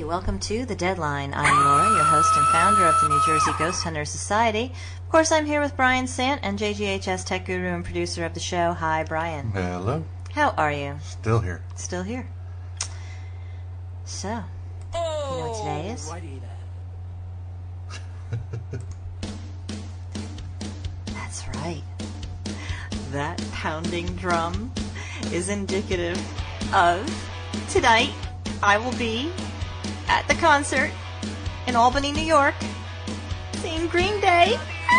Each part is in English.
Hey, welcome to The Deadline. I'm Laura, your host and founder of the New Jersey Ghost Hunter Society. Of course, I'm here with Brian Sant and JGHS tech guru and producer of the show. Hi, Brian. Hello. How are you? Still here. Still here. So, you know what today is? That's right. That pounding drum is indicative of tonight I will be at the concert in Albany, New York, seeing Green Day.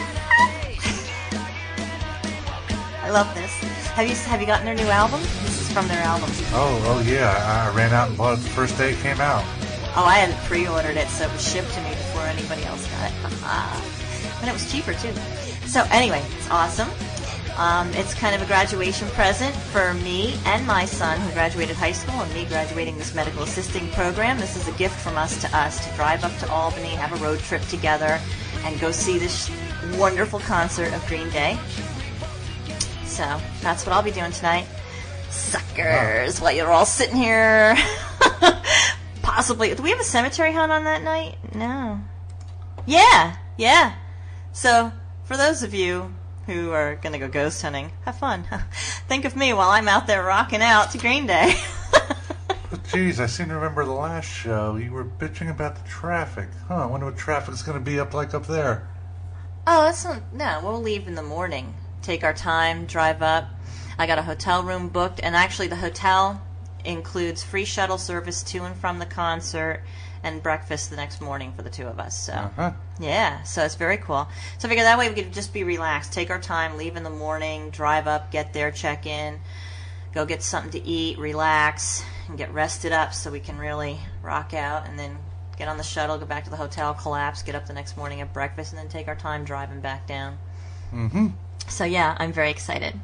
I love this. Have you gotten their new album? This is from their album. Oh yeah. I ran out and bought it the first day it came out. Oh, I hadn't pre-ordered it, so it was shipped to me before anybody else got it. And it was cheaper too. So anyway, it's awesome. It's kind of a graduation present for me and my son, who graduated high school, and me graduating this medical assisting program. This is a gift from us to drive up to Albany, have a road trip together, and go see this wonderful concert of Green Day. So that's what I'll be doing tonight. Suckers, while you're all sitting here. Possibly. Do we have a cemetery hunt on that night? No. Yeah. So, for those of you who are going to go ghost hunting, have fun. Think of me while I'm out there rocking out to Green Day. Geez, I seem to remember the last show. You were bitching about the traffic. I wonder what traffic's going to be up there. Oh, that's not... No, we'll leave in the morning. Take our time, drive up. I got a hotel room booked, and actually the hotel includes free shuttle service to and from the concert and breakfast the next morning for the two of us. So, yeah, so it's very cool. So I figure that way we could just be relaxed, take our time, leave in the morning, drive up, get there, check in, go get something to eat, relax, and get rested up so we can really rock out, and then get on the shuttle, go back to the hotel, collapse, get up the next morning at breakfast, and then take our time driving back down. So yeah, I'm very excited.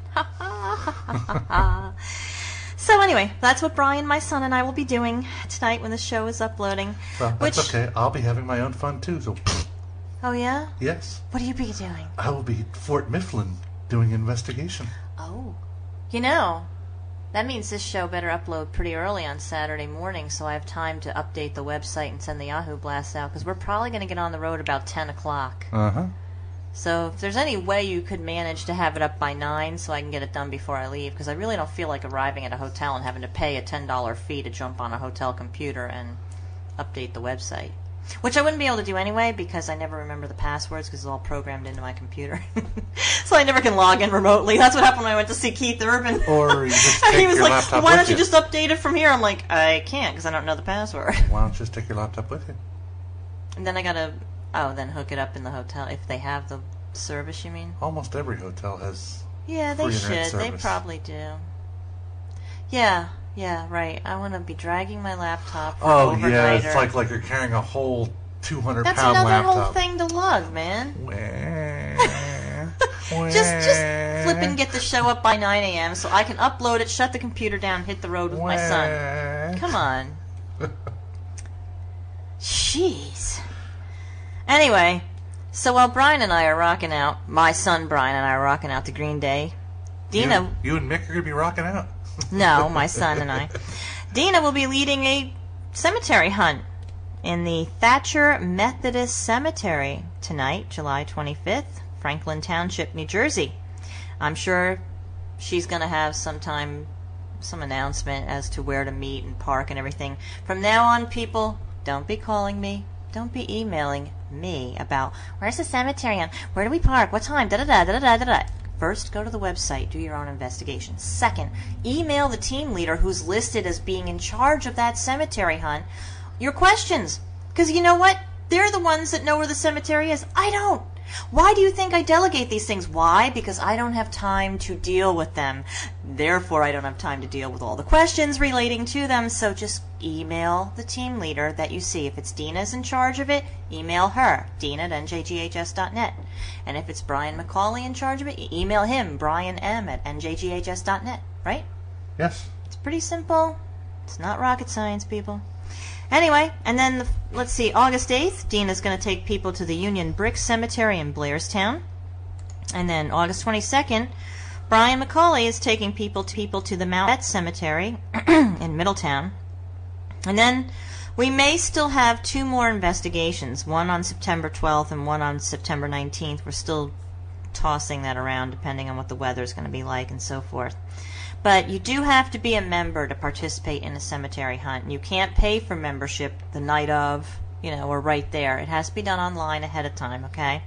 So anyway, that's what Brian, my son, and I will be doing tonight when the show is uploading. Well, that's okay. I'll be having my own fun too. So. Oh yeah? Yes. What will you be doing? I will be at Fort Mifflin doing investigation. Oh. You know, that means this show better upload pretty early on Saturday morning so I have time to update the website and send the Yahoo blast out, because we're probably going to get on the road about 10 o'clock. So if there's any way you could manage to have it up by 9 so I can get it done before I leave, because I really don't feel like arriving at a hotel and having to pay a $10 fee to jump on a hotel computer and update the website. Which I wouldn't be able to do anyway, because I never remember the passwords because it's all programmed into my computer. So I never can log in remotely. That's what happened when I went to see Keith Urban. Or you just take your laptop why don't you just update it from here? I'm like, I can't because I don't know the password. Why don't you just take your laptop with you? And then I got to... Oh, then hook it up in the hotel if they have the service, you mean? Almost every hotel has. Yeah, they should. They probably do. Yeah, right. I want to be dragging my laptop for overnighter. Yeah, it's like you're carrying a whole 200-pound laptop. That's another whole thing to lug, man. Just flip and get the show up by 9 a.m. so I can upload it, shut the computer down, hit the road with my son. Come on. Jeez. Anyway, so while Brian and I are rocking out, my son Brian and I are rocking out to Green Day, Dina... You and Mick are going to be rocking out? No, my son and I. Dina will be leading a cemetery hunt in the Thatcher Methodist Cemetery tonight, July 25th, Franklin Township, New Jersey. I'm sure she's going to have some announcement as to where to meet and park and everything. From now on, people, don't be calling me. Don't be emailing me about, where's the cemetery on? Where do we park? What time? Da-da-da. First, go to the website. Do your own investigation. Second, email the team leader who's listed as being in charge of that cemetery hunt your questions. Because you know what? They're the ones that know where the cemetery is. I don't. Why do you think I delegate these things? Why? Because I don't have time to deal with them. Therefore, I don't have time to deal with all the questions relating to them. So just email the team leader that you see. If it's Dina's in charge of it, email her, Dina@njghs.net. And if it's Brian McCauley in charge of it, email him, brianm@njghs.net. Right? Yes. It's pretty simple. It's not rocket science, people. Anyway, and then, let's see, August 8th, Dina's going to take people to the Union Brick Cemetery in Blairstown. And then August 22nd, Brian McCauley is taking people to the Mount Cemetery in Middletown. And then We may still have 2 more investigations, one on September 12th and one on September 19th. We're still tossing that around depending on what the weather's going to be like and so forth. But you do have to be a member to participate in a cemetery hunt. You can't pay for membership the night of, or right there. It has to be done online ahead of time, okay?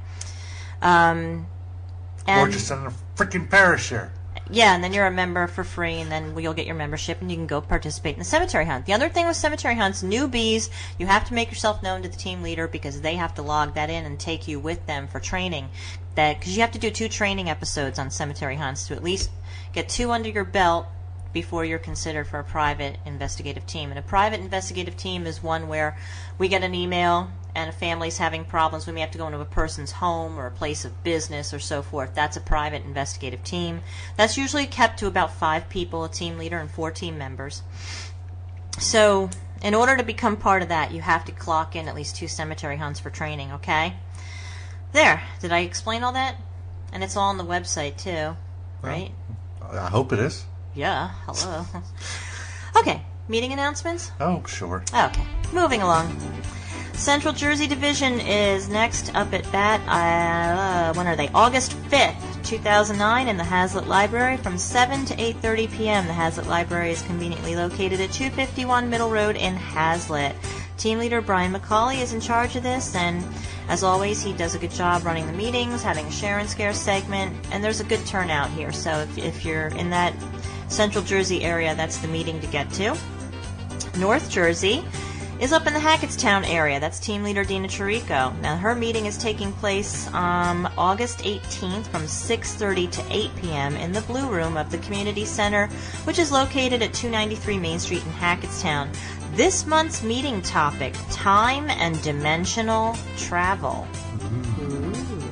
Or just send a freaking parashare. Yeah, and then you're a member for free, and then you'll get your membership, and you can go participate in the cemetery hunt. The other thing with cemetery hunts, newbies, you have to make yourself known to the team leader because they have to log that in and take you with them for training. Because you have to do 2 training episodes on cemetery hunts to at least get 2 under your belt before you're considered for a private investigative team. And a private investigative team is one where we get an email and a family's having problems. We may have to go into a person's home or a place of business or so forth. That's a private investigative team. That's usually kept to about 5 people, a team leader and 4 team members. So in order to become part of that, you have to clock in at least 2 cemetery hunts for training, okay? There. Did I explain all that? And it's all on the website too, right? Well, I hope it is. Yeah, hello. Okay, meeting announcements? Oh, sure. Okay, moving along. Central Jersey Division is next up at bat, when are they? August 5th, 2009 in the Hazlitt Library from 7 to 8:30 p.m. The Hazlitt Library is conveniently located at 251 Middle Road in Hazlitt. Team leader Brian McCauley is in charge of this, and as always, he does a good job running the meetings, having a share and scare segment, and there's a good turnout here. So if you're in that Central Jersey area, that's the meeting to get to. North Jersey is up in the Hackettstown area. That's team leader Dina Chirico. Now, her meeting is taking place August 18th from 6:30 to 8 p.m. in the Blue Room of the Community Center, which is located at 293 Main Street in Hackettstown. This month's meeting topic, time and dimensional travel. Ooh,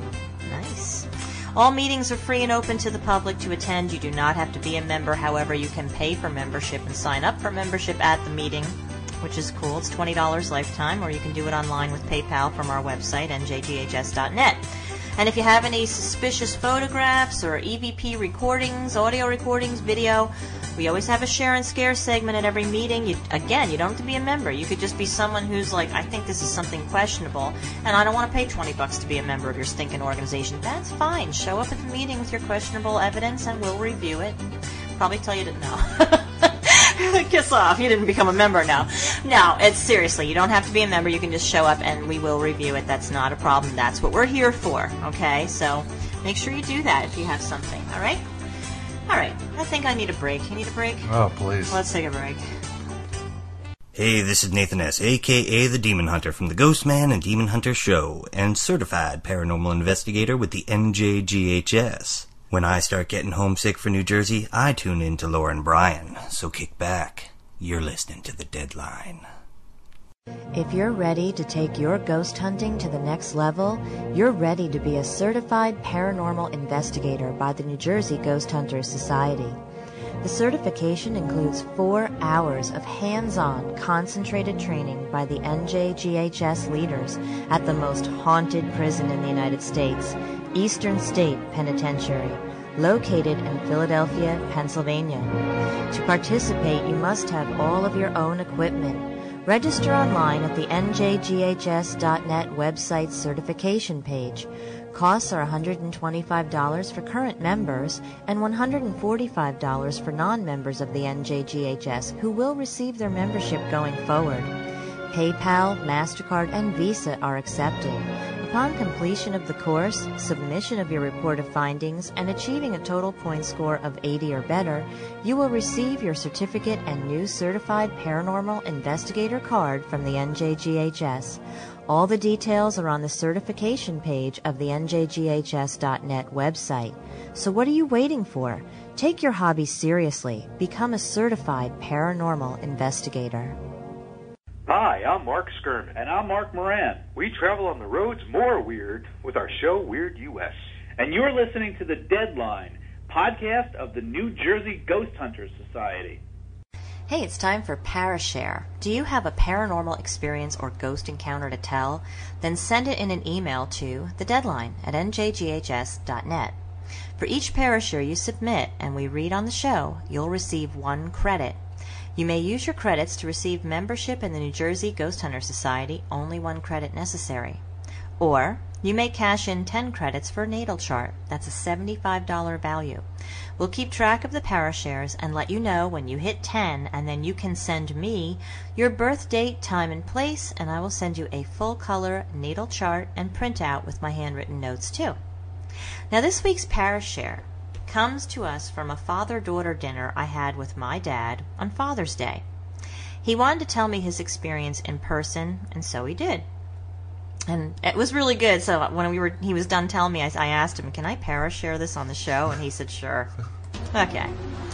nice. All meetings are free and open to the public to attend. You do not have to be a member. However, you can pay for membership and sign up for membership at the meeting, which is cool. It's $20 lifetime, or you can do it online with PayPal from our website, njghs.net. And if you have any suspicious photographs or EVP recordings, audio recordings, video, we always have a share and scare segment at every meeting. You don't have to be a member. You could just be someone who's like, I think this is something questionable, and I don't want to pay $20 to be a member of your stinking organization. That's fine. Show up at the meeting with your questionable evidence, and we'll review it. Probably tell you to no. Kiss off. You didn't become a member now. No, it's seriously, you don't have to be a member. You can just show up and we will review it. That's not a problem. That's what we're here for, okay? So make sure you do that if you have something, all right? All right. I think I need a break. You need a break? Oh, please. Let's take a break. Hey, this is Nathan S., a.k.a. the Demon Hunter from the Ghost Man and Demon Hunter Show, and certified paranormal investigator with the NJGHS. When I start getting homesick for New Jersey, I tune in to Lauren Bryan. So kick back. You're listening to The Deadline. If you're ready to take your ghost hunting to the next level, you're ready to be a certified paranormal investigator by the New Jersey Ghost Hunters Society. The certification includes 4 hours of hands-on, concentrated training by the NJGHS leaders at the most haunted prison in the United States, Eastern State Penitentiary, located in Philadelphia, Pennsylvania. To participate, you must have all of your own equipment. Register online at the njghs.net website certification page. Costs are $125 for current members and $145 for non-members of the NJGHS who will receive their membership going forward. PayPal, MasterCard, and Visa are accepted. Upon completion of the course, submission of your report of findings, and achieving a total point score of 80 or better, you will receive your certificate and new certified paranormal investigator card from the NJGHS. All the details are on the certification page of the njghs.net website. So what are you waiting for? Take your hobby seriously. Become a certified paranormal investigator. Hi, I'm Mark Skirman. And I'm Mark Moran. We travel on the roads more weird with our show Weird US. And you're listening to The Deadline, podcast of the New Jersey Ghost Hunters Society. Hey, it's time for Parashare. Do you have a paranormal experience or ghost encounter to tell? Then send it in an email to thedeadline@njghs.net. For each Parashare you submit and we read on the show, you'll receive 1 credit. You may use your credits to receive membership in the New Jersey Ghost Hunter Society, only 1 credit necessary. Or you may cash in 10 credits for a natal chart. That's a $75 value. We'll keep track of the parashares and let you know when you hit 10, and then you can send me your birth date, time, and place, and I will send you a full-color natal chart and printout with my handwritten notes too. Now this week's parashare comes to us from a father-daughter dinner I had with my dad on Father's Day. He wanted to tell me his experience in person, and so he did. And it was really good. So when he was done telling me, I asked him, "Can I parashare this on the show?" And he said, "Sure." Okay.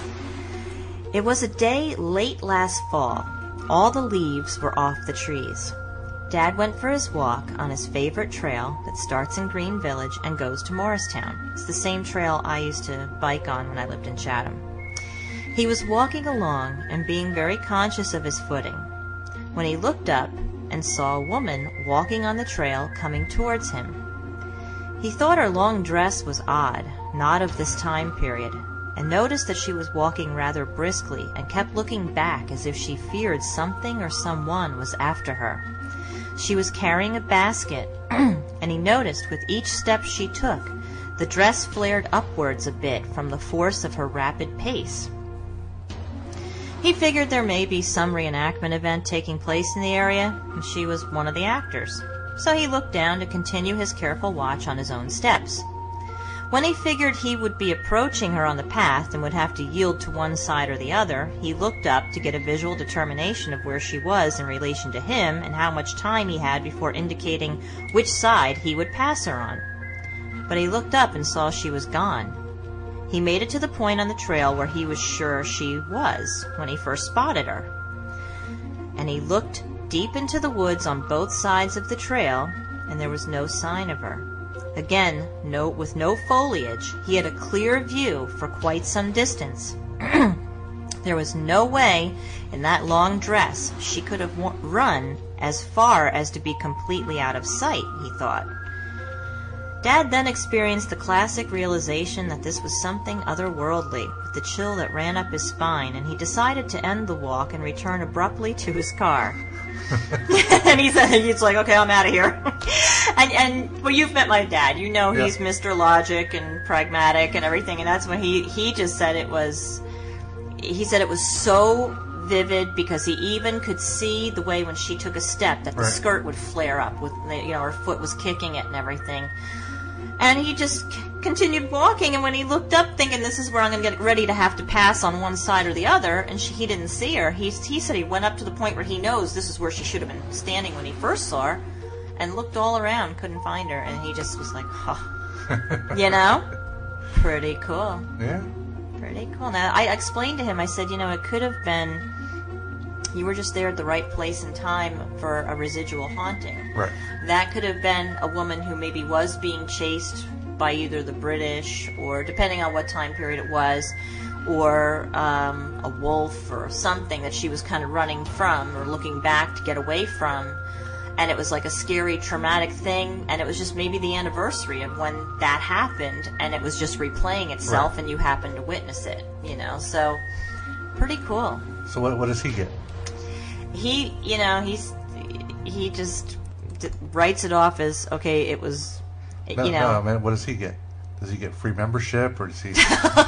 It was a day late last fall. All the leaves were off the trees. Dad went for his walk on his favorite trail that starts in Green Village and goes to Morristown. It's the same trail I used to bike on when I lived in Chatham. He was walking along and being very conscious of his footing when he looked up and saw a woman walking on the trail coming towards him. He thought her long dress was odd, not of this time period, and noticed that she was walking rather briskly and kept looking back as if she feared something or someone was after her. She was carrying a basket, and he noticed with each step she took, the dress flared upwards a bit from the force of her rapid pace. He figured there may be some reenactment event taking place in the area, and she was one of the actors. So he looked down to continue his careful watch on his own steps. When he figured he would be approaching her on the path and would have to yield to one side or the other, he looked up to get a visual determination of where she was in relation to him and how much time he had before indicating which side he would pass her on. But he looked up and saw she was gone. He made it to the point on the trail where he was sure she was when he first spotted her. And he looked deep into the woods on both sides of the trail, and there was no sign of her. Again, with no foliage, he had a clear view for quite some distance. There was no way in that long dress she could have run as far as to be completely out of sight, he thought. Dad then experienced the classic realization that this was something otherworldly, with the chill that ran up his spine, and he decided to end the walk and return abruptly to his car. And he's like, "Okay, I'm out of here." and well, you've met my dad. You know he's Mr. Logic and pragmatic and everything, and that's when he just said it was. He said it was so vivid because he even could see the way when she took a step that the skirt would flare up with, her foot was kicking it and everything. And he just continued walking, and when he looked up thinking this is where I'm going to get ready to have to pass on one side or the other, and he didn't see her, he said he went up to the point where he knows this is where she should have been standing when he first saw her, and looked all around, couldn't find her, and he just was like, pretty cool. Yeah. Pretty cool. Now, I explained to him, I said, it could have been you were just there at the right place and time for a residual haunting. Right. That could have been a woman who maybe was being chased by either the British, or depending on what time period it was, or a wolf or something that she was kind of running from or looking back to get away from. And it was like a scary, traumatic thing, and it was just maybe the anniversary of when that happened, and it was just replaying itself, and you happened to witness it, So, pretty cool. So what does he get? He just writes it off as, okay, it was, No, man, what does he get? Does he get free membership, or does he...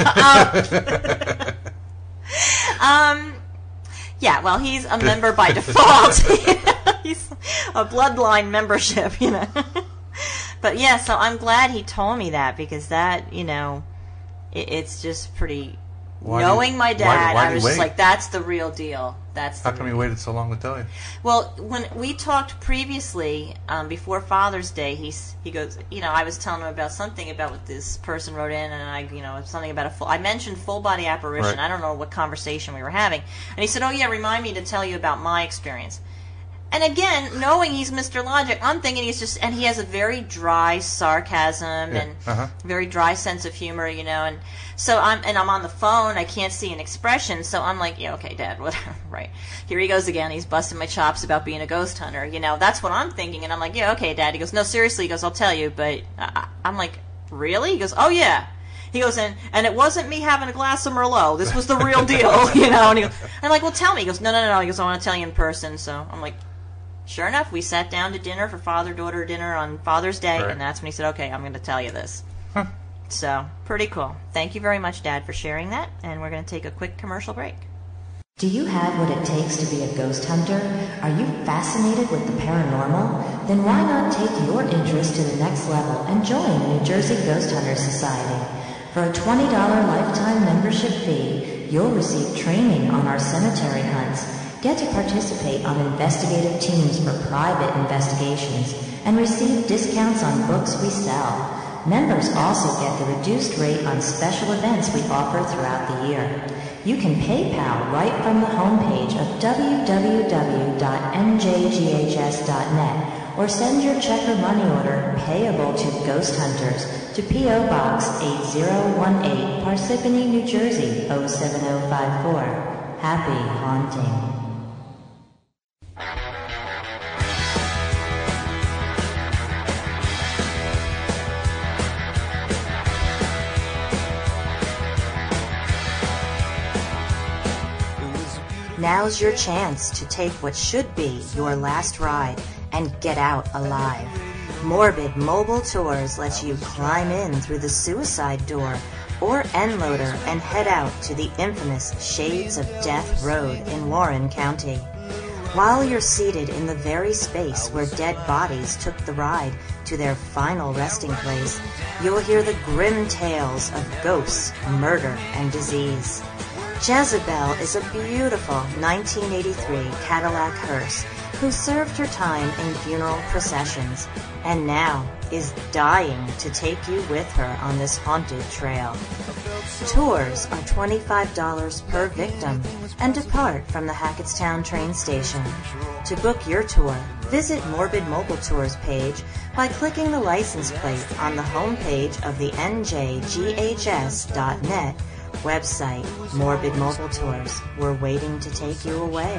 Yeah, well, he's a member by default. He's a bloodline membership, But yeah, so I'm glad he told me that, because that, it's just pretty... Knowing my dad, I was just like, that's the real deal. How come he waited so long to tell you? Well, when we talked previously, before Father's Day, he goes, I was telling him about something about what this person wrote in, and something about I mentioned full body apparition. Right. I don't know what conversation we were having. And he said, "Oh yeah, remind me to tell you about my experience." And again, knowing he's Mr. Logic, I'm thinking and he has a very dry sarcasm and very dry sense of humor, and so I'm on the phone, I can't see an expression, so I'm like, yeah, okay, Dad, whatever, right. Here he goes again, he's busting my chops about being a ghost hunter, that's what I'm thinking, and I'm like, yeah, okay, Dad. He goes, no, seriously, he goes, I'll tell you, but I'm like, really? He goes, oh yeah. He goes, and it wasn't me having a glass of Merlot. This was the real deal, you know. And I'm like, well, tell me. He goes, no. He goes, I want to tell you in person. So I'm like, sure enough, we sat down to dinner for father-daughter dinner on Father's Day, Right. and that's when he said, okay, I'm going to tell you this. Huh. So, pretty cool. Thank you very much, Dad, for sharing that, and we're going to take a quick commercial break. Do you have what it takes to be a ghost hunter? Are you fascinated with the paranormal? Then why not take your interest to the next level and join the New Jersey Ghost Hunters Society? For a $20 lifetime membership fee, you'll receive training on our cemetery hunts, get to participate on investigative teams for private investigations, and receive discounts on books we sell. Members also get the reduced rate on special events we offer throughout the year. You can PayPal right from the homepage of www.njghs.net or send your check or money order payable to Ghost Hunters to P.O. Box 8018, Parsippany, New Jersey 07054. Happy haunting. Now's your chance to take what should be your last ride and get out alive. Morbid Mobile Tours lets you climb in through the suicide door or end-loader and head out to the infamous Shades of Death Road in Warren County. While you're seated in the very space where dead bodies took the ride to their final resting place, you'll hear the grim tales of ghosts, murder, and disease. Jezebel is a beautiful 1983 Cadillac hearse who served her time in funeral processions and now is dying to take you with her on this haunted trail. Tours are $25 per victim and depart from the Hackettstown train station. To book your tour, visit Morbid Mobile Tours page by clicking the license plate on the homepage of the njghs.net website. Morbid Mobile Tours. We're waiting to take you away.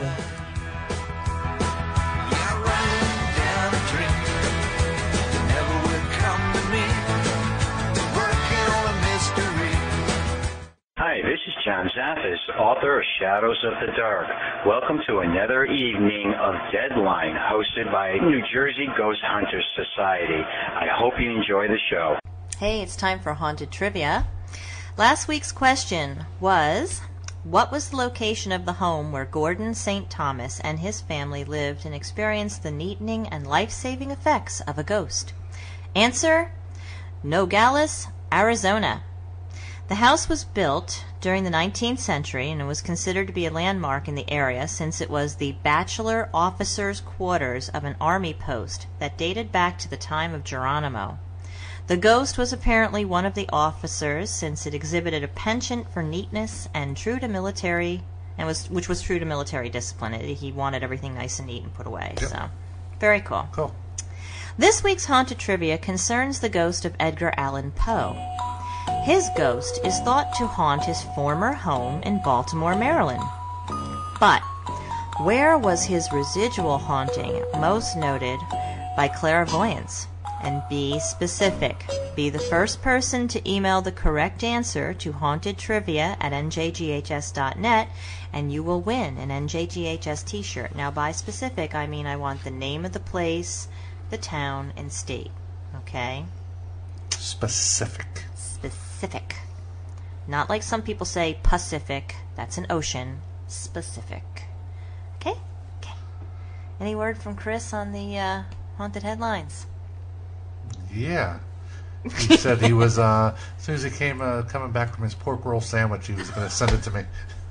Hi, this is John Zaffis, author of Shadows of the Dark. Welcome to another evening of Deadline, hosted by New Jersey Ghost Hunters Society. I hope you enjoy the show. Hey, it's time for Haunted Trivia. Last week's question was, what was the location of the home where Gordon St. Thomas and his family lived and experienced the neatening and life-saving effects of a ghost? Answer, Nogales, Arizona. The house was built during the 19th century and it was considered to be a landmark in the area since it was the bachelor officers' quarters of an army post that dated back to the time of Geronimo. The ghost was apparently one of the officers since it exhibited a penchant for neatness and true to military, which was true to military discipline. He wanted everything nice and neat and put away. Yep. So, very cool. Cool. This week's Haunted Trivia concerns the ghost of Edgar Allan Poe. His ghost is thought to haunt his former home in Baltimore, Maryland. But where was his residual haunting most noted by clairvoyance? And be specific. Be the first person to email the correct answer to hauntedtrivia@njghs.net, and you will win an NJGHS t-shirt. Now, by specific, I mean I want the name of the place, the town, and state. Okay? Specific. Specific. Not like some people say Pacific. That's an ocean. Specific. Okay? Okay. Any word from Chris on the haunted headlines? Yeah. He said he was, as soon as he came coming back from his pork roll sandwich, he was going to send it to me.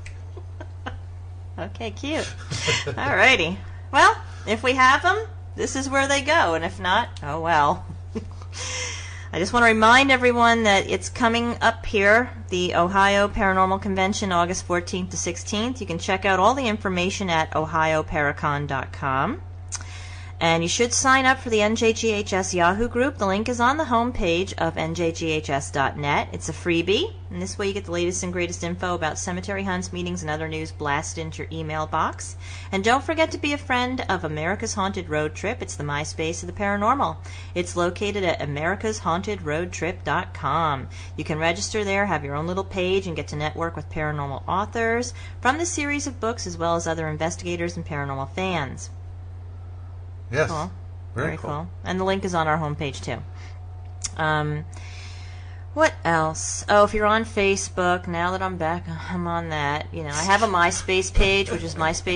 Okay, cute. Alrighty. Well, if we have them, this is where they go, and if not, oh well. I just want to remind everyone that it's coming up here, the Ohio Paranormal Convention, August 14th to 16th. You can check out all the information at ohioparacon.com. And you should sign up for the NJGHS Yahoo group. The link is on the homepage of njghs.net. It's a freebie, and this way you get the latest and greatest info about cemetery hunts, meetings, and other news blasted into your email box. And don't forget to be a friend of America's Haunted Road Trip. It's the MySpace of the paranormal. It's located at americashauntedroadtrip.com. You can register there, have your own little page, and get to network with paranormal authors from the series of books, as well as other investigators and paranormal fans. Yes. Cool. Very cool. And the link is on our homepage, too. What else? Oh, if you're on Facebook, now that I'm back, I'm on that. You know, I have a MySpace page, which is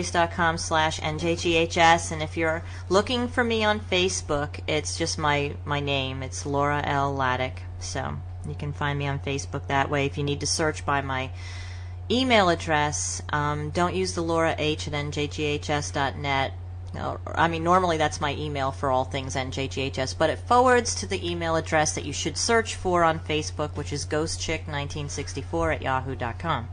myspace.com/NJGHS, and if you're looking for me on Facebook, it's just my name. It's Laura L. Laddick. So you can find me on Facebook that way. If you need to search by my email address, don't use the Laura H at njghs.net. I mean, normally that's my email for all things NJGHS, but it forwards to the email address that you should search for on Facebook, which is ghostchick1964@yahoo.com.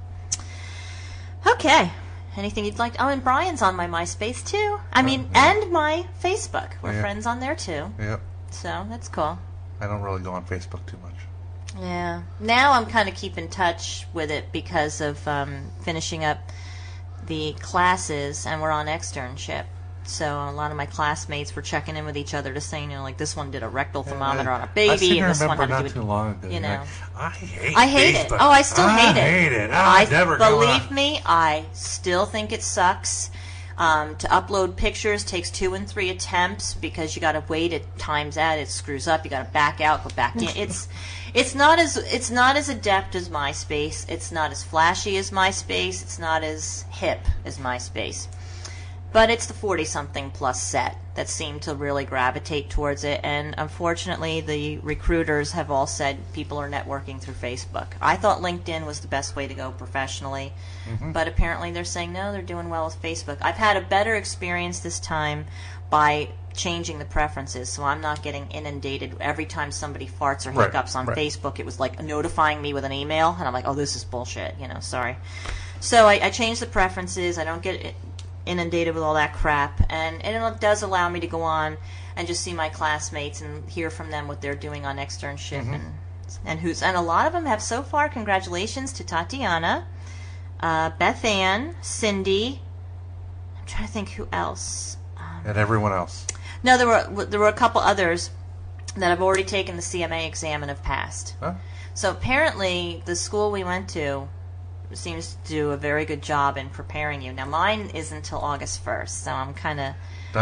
Okay. Anything you'd like? Oh, and Brian's on my MySpace, too. And my Facebook. We're friends on there, too. Yep. So, that's cool. I don't really go on Facebook too much. Yeah. Now I'm kind of keeping in touch with it because of finishing up the classes, and we're on externship. So a lot of my classmates were checking in with each other to say, like this one did a rectal thermometer on a baby, and this one had to do it. Too long ago, I hate it. Oh, I still hate it. I never believe me, I still think it sucks. To upload pictures takes 2 and 3 attempts because you got to wait. It times out. It screws up. You got to back out, go back in. It's not as adept as MySpace. It's not as flashy as MySpace. It's not as hip as MySpace. But it's the 40-something plus set that seem to really gravitate towards it, and unfortunately the recruiters have all said people are networking through Facebook. I thought LinkedIn was the best way to go professionally, but apparently they're saying no, they're doing well with Facebook. I've had a better experience this time by changing the preferences, so I'm not getting inundated every time somebody farts or hiccups on Facebook. It was like notifying me with an email, and I'm like, oh, this is bullshit, sorry. So I changed the preferences. I don't get inundated with all that crap, and it does allow me to go on and just see my classmates and hear from them what they're doing on externship, and a lot of them have so far. Congratulations to Tatiana, Beth Ann, Cindy. I'm trying to think who else. And everyone else. No, there were a couple others that have already taken the CMA exam and have passed. Huh? So apparently the school we went to seems to do a very good job in preparing you. Now mine isn't until August 1st, so I'm kind of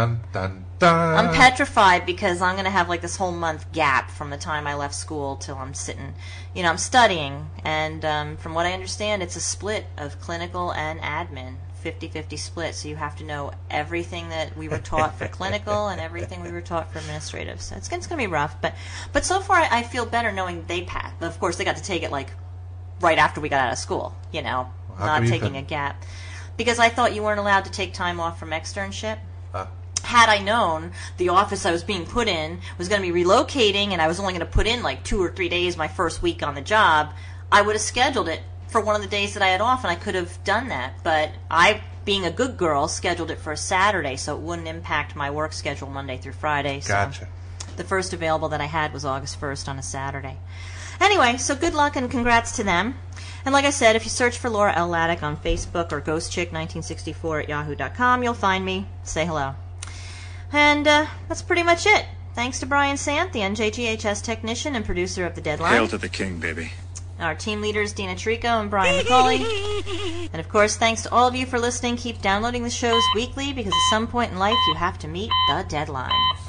I'm petrified because I'm going to have like this whole month gap from the time I left school till I'm sitting, I'm studying, and from what I understand, it's a split of clinical and admin, 50-50 split, so you have to know everything that we were taught for clinical and everything we were taught for administrative. So it's going to be rough, but so far I feel better knowing they passed. But of course they got to take it like right after we got out of school, not taking a gap. Because I thought you weren't allowed to take time off from externship. Had I known the office I was being put in was going to be relocating and I was only going to put in like 2 or 3 days my first week on the job, I would have scheduled it for one of the days that I had off, and I could have done that. But I, being a good girl, scheduled it for a Saturday so it wouldn't impact my work schedule Monday through Friday. Gotcha. So the first available that I had was August 1st on a Saturday. Anyway, so good luck and congrats to them. And like I said, if you search for Laura L. Laddick on Facebook or ghostchick1964@yahoo.com, you'll find me. Say hello. And that's pretty much it. Thanks to Brian Sant, the NJGHS technician and producer of The Deadline. Hail to the king, baby. Our team leaders, Dina Trico and Brian McCauley. And of course, thanks to all of you for listening. Keep downloading the shows weekly because at some point in life you have to meet the deadline.